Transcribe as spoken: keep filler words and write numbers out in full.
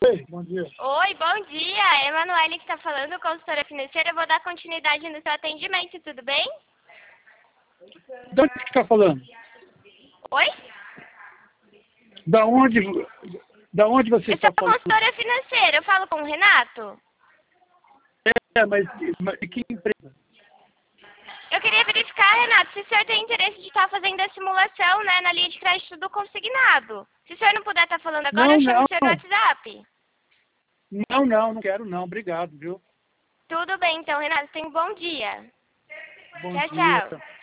Oi, bom dia. Oi, bom dia. É Emanuele que está falando, consultora financeira. Eu vou dar continuidade no seu atendimento, tudo bem? De onde que está falando? Oi? Da onde, da onde você Eu está sou falando? consultora financeira. Eu falo com o Renato? É, mas, mas de que empresa? Eu queria verificar, Renato, se o senhor tem interesse de estar fazendo a simulação, né, na linha de crédito do consignado. Se o senhor não puder estar falando agora, Não, eu chamo não. o senhor no WhatsApp. Não, não, não quero não. Obrigado, viu? Tudo bem, então, Renato. Tenha um bom dia. Bom Tchau, dia. tchau.